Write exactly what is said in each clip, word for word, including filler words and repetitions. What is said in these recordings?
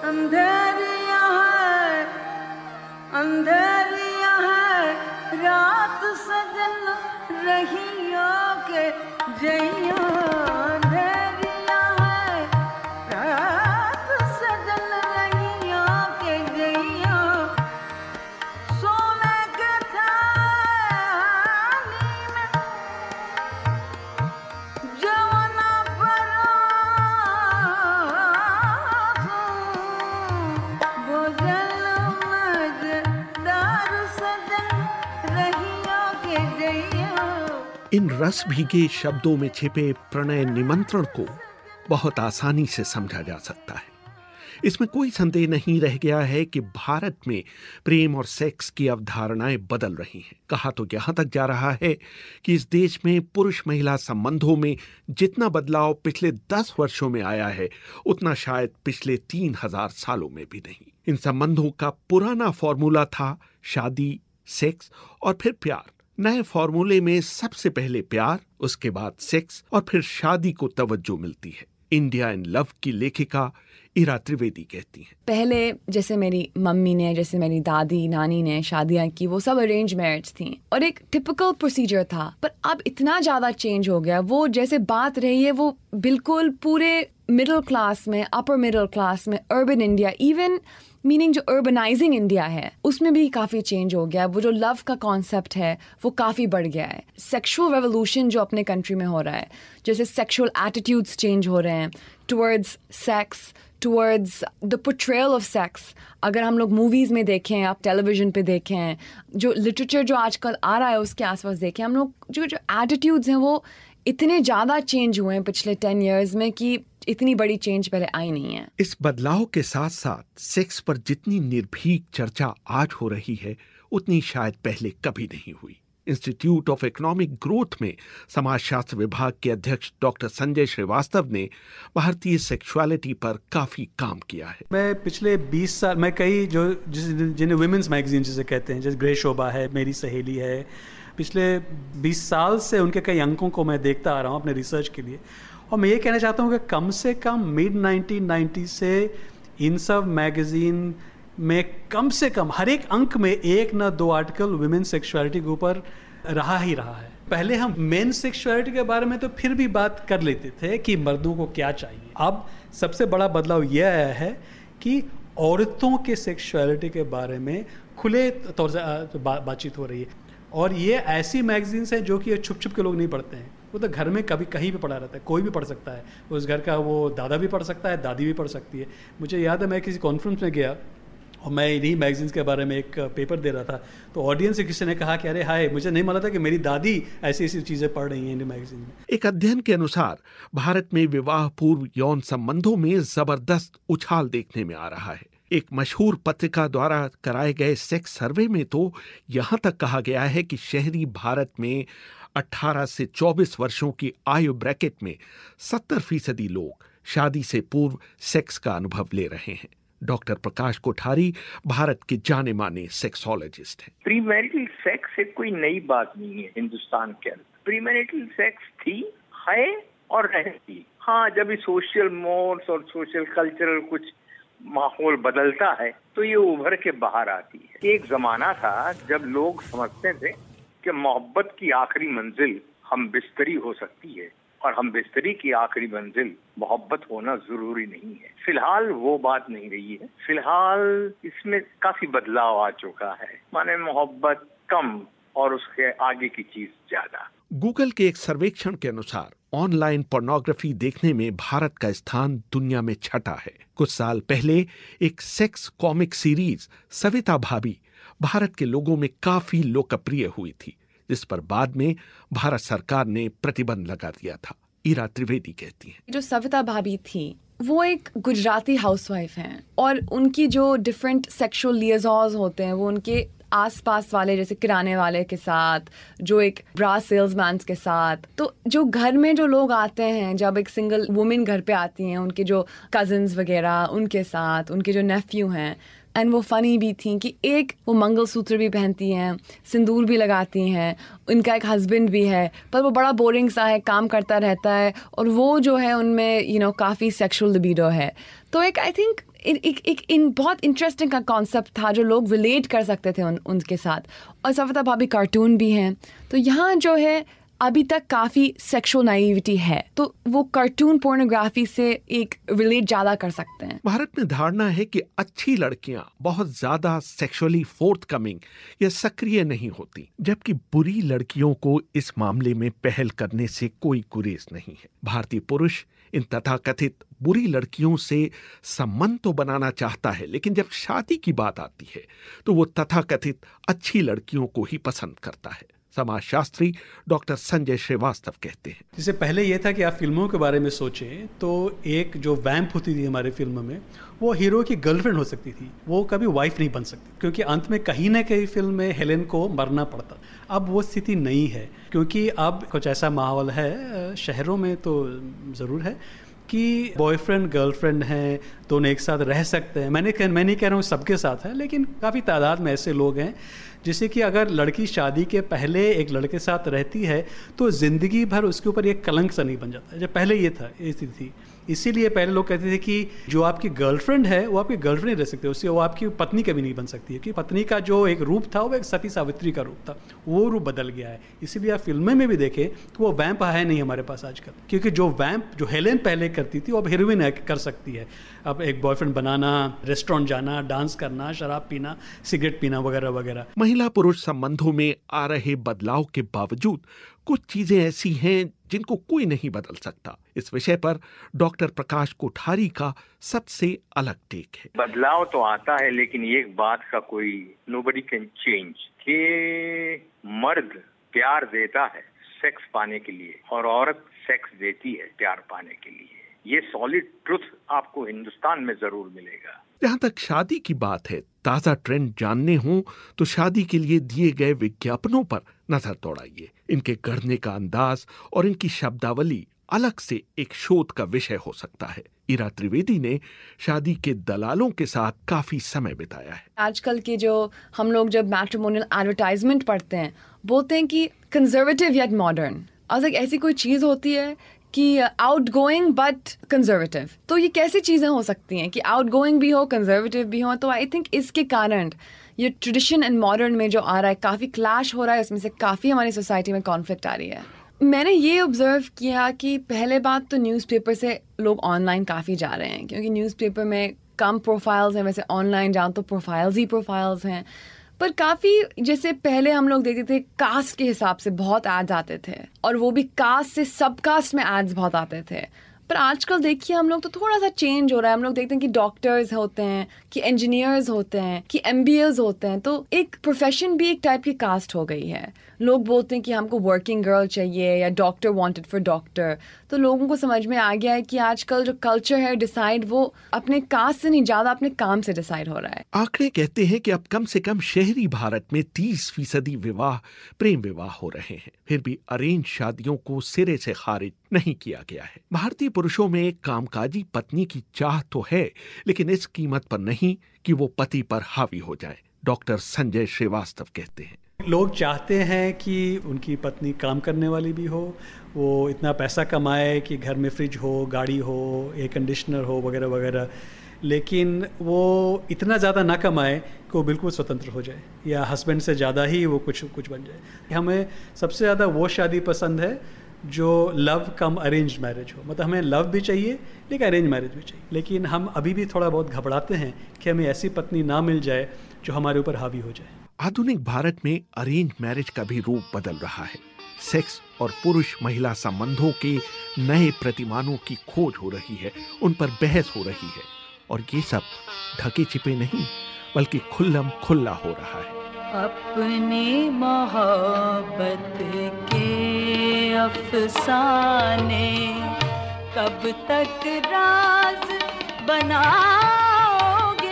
अंधेरिया है, अंधेरिया है रात सजन रहियो के जइयो, अंधेरिया है रात सजन रहियो के जइयो, सोने के थाली में जवना परोसो, भोजन मजेदार सजन रहियो के जइयो। इन रस भीगे शब्दों में छिपे प्रणय निमंत्रण को बहुत आसानी से समझा जा सकता है। इसमें कोई संदेह नहीं रह गया है कि भारत में प्रेम और सेक्स की अवधारणाएं बदल रही हैं। कहा तो यहां तक जा रहा है कि इस देश में पुरुष महिला संबंधों में जितना बदलाव पिछले दस वर्षों में आया है, उतना शायद पिछले तीन हजार सालों में भी नहीं। इन संबंधों का पुराना फॉर्मूला था शादी, सेक्स और फिर प्यार। नए फॉर्मूले में सबसे पहले प्यार, उसके बाद सेक्स और फिर शादी को तवज्जो मिलती है। इंडिया इन लव की लेखिका ईरा त्रिवेदी कहती हैं, पहले जैसे मेरी मम्मी ने, जैसे मेरी दादी नानी ने शादियां की, वो सब अरेंज मैरिज थी और एक टिपिकल प्रोसीजर था। पर अब इतना ज्यादा चेंज हो गया, वो जैसे बात रही है वो बिल्कुल पूरे मिडिल क्लास में, अपर मिडिल क्लास में, अर्बन इंडिया, इवन मीनिंग जो अर्बनाइजिंग इंडिया है उसमें भी काफ़ी चेंज हो गया। वो जो लव का कॉन्सेप्ट है वो काफ़ी बढ़ गया है। सेक्सुअल रेवोल्यूशन जो अपने कंट्री में हो रहा है, जैसे सेक्सुअल एटीट्यूड्स चेंज हो रहे हैं towards sex, towards the portrayal of sex. अगर हम लोग मूवीज़ में देखें, आप टेलीविज़न पे देखें, जो लिटरेचर जो आजकल आ रहा है उसके आसपास देखें, हम लोग जो जो एटीट्यूड्स हैं वो इतने ज़्यादा चेंज हुए हैं पिछले टेन ईयर्स में कि इतनी बड़ी चेंज पहले आई नहीं है। इस बदलाव के साथ साथ सेक्स पर जितनी निर्भीक चर्चा आज हो रही है, उतनी शायद पहले कभी नहीं हुई। इंस्टीट्यूट ऑफ इकोनॉमिक ग्रोथ में समाजशास्त्र विभाग के अध्यक्ष डॉक्टर संजय श्रीवास्तव ने भारतीय सेक्सुअलिटी पर काफी काम किया है। मैं पिछले बीस साल मैं कई जो जिन्हें वुमेन्स मैगजीन जिसे कहते हैं, जैसे ग्रे शोभा है, मेरी सहेली है, पिछले बीस साल से उनके कई अंकों को मैं देखता आ रहा हूँ अपने रिसर्च के लिए। और मैं ये कहना चाहता हूँ कि कम से कम मिड नाइनटीन नाइंटी से इन सब मैगजीन में कम से कम हर एक अंक में एक ना दो आर्टिकल वुमेन सेक्सुअलिटी के ऊपर रहा ही रहा है। पहले हम मेन सेक्सुअलिटी के बारे में तो फिर भी बात कर लेते थे कि मर्दों को क्या चाहिए। अब सबसे बड़ा बदलाव यह आया है कि औरतों के सेक्सुअलिटी के बारे में खुले तौर से बा, बातचीत हो रही है। और ये ऐसी मैगजीन्स हैं जो कि छुप छुप के लोग नहीं पढ़ते हैं, वो तो घर में कभी कहीं भी पढ़ा रहता है, कोई भी पढ़ सकता है। उस घर का वो दादा भी पढ़ सकता है, दादी भी पढ़ सकती है। मुझे याद है मैं किसी कॉन्फ्रेंस में गया और मैं इन्हीं मैगजीन्स के बारे में एक पेपर दे रहा था, तो ऑडियंस से किसी ने कहा कि अरे हाय, मुझे नहीं मालूम था कि मेरी दादी ऐसी ऐसी चीज़ें पढ़ रही हैं इन मैगजीन में। एक अध्ययन के अनुसार भारत में विवाह पूर्व यौन संबंधों में जबरदस्त उछाल देखने में आ रहा है। एक मशहूर पत्रिका द्वारा कराए गए सेक्स सर्वे में तो यहाँ तक कहा गया है कि शहरी भारत में अठारह से चौबीस वर्षों की आयु ब्रैकेट में सत्तर फीसदी लोग शादी से पूर्व सेक्स का अनुभव ले रहे हैं। डॉक्टर प्रकाश कोठारी भारत के जाने माने सेक्सोलॉजिस्ट हैं। प्रीमैरिटल सेक्स एक कोई नई बात नहीं है हिंदुस्तान के अंदर। प्रीमैरिटल सेक्स थी, है और रहेगी। हाँ, जब ये सोशल मोड्स और सोशल कल्चरल कुछ माहौल बदलता है तो ये उभर के बाहर आती है। एक जमाना था जब लोग समझते थे कि मोहब्बत की आखिरी मंजिल हम बिस्तरी हो सकती है और हम बिस्तरी की आखिरी मंजिल मोहब्बत होना जरूरी नहीं है। फिलहाल वो बात नहीं रही है। फिलहाल इसमें काफी बदलाव आ चुका है, माने मोहब्बत कम और उसके आगे की चीज ज्यादा। गूगल के एक सर्वेक्षण के अनुसार ऑनलाइन पोर्नोग्राफी देखने में भारत का स्थान दुनिया में छठा है। कुछ साल पहले एक सेक्स कॉमिक सीरीज सविता भाभी भारत के लोगों में काफी लोकप्रिय हुई थी, जिस पर बाद में भारत सरकार ने प्रतिबंध लगा दिया था। ईरा त्रिवेदी कहती हैं, जो सविता भाभी थी वो एक गुजराती हाउसवाइफ हैं और उनकी जो डिफरेंट सेक्सुअल लिएजॉन्स होते हैं वो उनके आसपास वाले, जैसे किराने वाले के साथ, जो एक ब्रा सेल्समैन के साथ, तो जो घर में जो लोग आते हैं, जब एक सिंगल वुमेन घर पे आती हैं, उनके जो कजिन्स वगैरह उनके साथ, उनके जो नेफ्यू हैं, एंड वो फ़नी भी थी कि एक वो मंगलसूत्र भी पहनती हैं, सिंदूर भी लगाती हैं, उनका एक हस्बैंड भी है, पर वो बड़ा बोरिंग सा है, काम करता रहता है और वो जो है उनमें यू नो काफ़ी सेक्सुअल लिबिडो है। तो एक आई थिंक एक एक एक इन बहुत इंटरेस्टिंग का कॉन्सेप्ट था जो लोग रिलेट कर सकते थे उन उनके साथ। और सफता भाभी कार्टून भी हैं, तो यहाँ जो है अभी तक काफ़ी सेक्सुअल नाइविटी है, तो वो कार्टून पोर्नोग्राफी से एक रिलेट ज़्यादा कर सकते हैं। भारत में धारणा है कि अच्छी लड़कियां बहुत ज्यादा सेक्सुअली फोर्थकमिंग या सक्रिय नहीं होती, जबकि बुरी लड़कियों को इस मामले में पहल करने से कोई गुरेज नहीं है। भारतीय पुरुष इन तथाकथित बुरी लड़कियों से संबंध तो बनाना चाहता है, लेकिन जब शादी की बात आती है तो वो तथाकथित अच्छी लड़कियों को ही पसंद करता है। समाजशास्त्री डॉक्टर संजय श्रीवास्तव कहते हैं, जैसे पहले ये था कि आप फिल्मों के बारे में सोचें तो एक जो वैम्प होती थी हमारे फिल्म में, वो हीरो की गर्लफ्रेंड हो सकती थी, वो कभी वाइफ नहीं बन सकती, क्योंकि अंत में कहीं ना कहीं फिल्म में हेलेन को मरना पड़ता। अब वो स्थिति नहीं है, क्योंकि अब कुछ ऐसा माहौल है, शहरों में तो ज़रूर है कि बॉयफ्रेंड गर्लफ्रेंड हैं, दोनों एक साथ रह सकते हैं। मैंने मैं नहीं कह रहा हूँ सबके साथ है, लेकिन काफ़ी तादाद में ऐसे लोग हैं जिससे कि अगर लड़की शादी के पहले एक लड़के साथ रहती है तो ज़िंदगी भर उसके ऊपर एक कलंक सा नहीं बन जाता है। जब पहले ये था, ये स्थिति थी, इसीलिए पहले लोग कहते थे कि जो आपकी गर्लफ्रेंड है वो आपकी गर्लफ्रेंड नहीं रह सकती, उससे वो आपकी पत्नी कभी नहीं बन सकती है, कि पत्नी का जो एक रूप था वो एक सती सावित्री का रूप था, वो रूप बदल गया है। इसीलिए आप फिल्में में भी देखें तो वो वैम्प है नहीं हमारे पास आजकल, क्योंकि जो वैम्प जो हेलेन पहले करती थी वो अब हीरोइन कर सकती है। अब एक बॉयफ्रेंड बनाना, रेस्टोरेंट जाना, डांस करना, शराब पीना, सिगरेट पीना वगैरह वगैरह। महिला पुरुष संबंधों में आ रहे बदलाव के बावजूद कुछ चीजें ऐसी हैं जिनको कोई नहीं बदल सकता। इस विषय पर डॉक्टर प्रकाश कोठारी का सबसे अलग टेक है। बदलाव तो आता है, लेकिन एक बात का कोई नोबडी कैन चेंज, कि मर्द प्यार देता है सेक्स पाने के लिए और औरत सेक्स देती है प्यार पाने के लिए। ये सॉलिड ट्रुथ आपको हिंदुस्तान में जरूर मिलेगा। जहां तक शादी की बात है, ताजा ट्रेंड जानने हो तो शादी के लिए दिए गए विज्ञापनों पर नजर दौड़ाइए। इनके गढ़ने का अंदाज और इनकी शब्दावली अलग से एक शोध का विषय हो सकता है। ईरा त्रिवेदी ने शादी के दलालों के साथ काफी समय बिताया है। आजकल के जो हम लोग जब मैट्रिमोनियल एडवर्टाइजमेंट पढ़ते हैं, बोलते हैं कि कंजर्वेटिव येट मॉडर्न। और एक ऐसी कोई चीज़ होती है कि आउट गोइंग बट कंजर्वेटिव, तो ये कैसी चीज़ें हो सकती हैं कि आउट गोइंग भी हो, कंजर्वेटिव भी हो? तो आई थिंक इसके कारण ये ट्रेडिशन एंड मॉडर्न में जो आ रहा है काफ़ी क्लैश हो रहा है, उसमें से काफ़ी हमारी सोसाइटी में कॉन्फ्लिक्ट आ रही है। मैंने ये ऑब्जर्व किया कि पहले बात तो न्यूज़पेपर से लोग ऑनलाइन काफ़ी जा रहे हैं, क्योंकि न्यूज़पेपर में कम प्रोफाइल्स हैं, वैसे ऑनलाइन जाओ तो प्रोफाइल्स ही प्रोफाइल्स हैं। पर काफ़ी जैसे पहले हम लोग देखते थे कास्ट के हिसाब से बहुत एड्स आते थे, और वो भी कास्ट से सब कास्ट में एड्स बहुत आते थे। पर आजकल देखिए हम लोग तो थोड़ा सा चेंज हो रहा है। हम लोग देखते हैं कि डॉक्टर्स होते हैं, कि इंजीनियर्स होते हैं, कि एमबीएस होते हैं, तो एक प्रोफेशन भी एक टाइप की कास्ट हो गई है। लोग बोलते हैं कि हमको वर्किंग गर्ल चाहिए या डॉक्टर वांटेड फॉर डॉक्टर। तो लोगों को समझ में आ गया है कि आजकल जो कल्चर है डिसाइड वो अपने कास्ट से नहीं, ज़्यादा अपने काम से डिसाइड हो रहा है। आंकड़े कहते हैं कि अब कम से कम शहरी भारत में तीस फीसदी विवाह प्रेम विवाह हो रहे हैं। फिर भी अरेंज शादियों को सिरे से खारिज नहीं किया गया है। भारतीय पुरुषों में एक कामकाजी पत्नी की चाह तो है, लेकिन इस कीमत पर नहीं कि वो पति पर हावी हो जाए। डॉक्टर संजय श्रीवास्तव कहते हैं, लोग चाहते हैं कि उनकी पत्नी काम करने वाली भी हो, वो इतना पैसा कमाए कि घर में फ्रिज हो, गाड़ी हो, एयर कंडीशनर हो वगैरह वगैरह, लेकिन वो इतना ज़्यादा ना कमाए कि वो बिल्कुल स्वतंत्र हो जाए या हस्बैंड से ज़्यादा ही वो कुछ कुछ बन जाए। हमें सबसे ज़्यादा वो शादी पसंद है जो लव कम अरेंज मैरिज हो। मतलब हमें लव भी चाहिए लेकिन अरेंज मैरिज भी चाहिए, लेकिन हम अभी भी थोड़ा बहुत घबराते हैं कि हमें ऐसी पत्नी ना मिल जाए जो हमारे ऊपर हावी हो जाए। आधुनिक भारत में अरेंज मैरिज का भी रूप बदल रहा है। सेक्स और पुरुष महिला संबंधों के नए प्रतिमानों की खोज हो रही है, उन पर बहस हो रही है, और ये सब ढके छिपे नहीं बल्कि खुल्लम खुल्ला हो रहा है। अपनी मोहब्बत के अफसाने कब तक राज बनाओगे,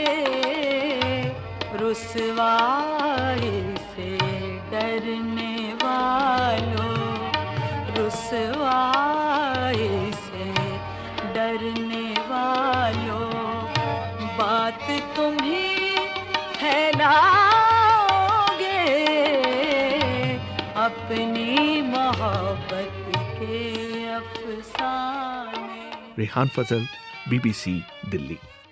रुसवाई से डरने वालों, रुसवाई से डरने वालों, बात तुम्हें फैलाओगे अपनी मोहब्बत के अफसाने। रेहान फजल, बीबीसी दिल्ली।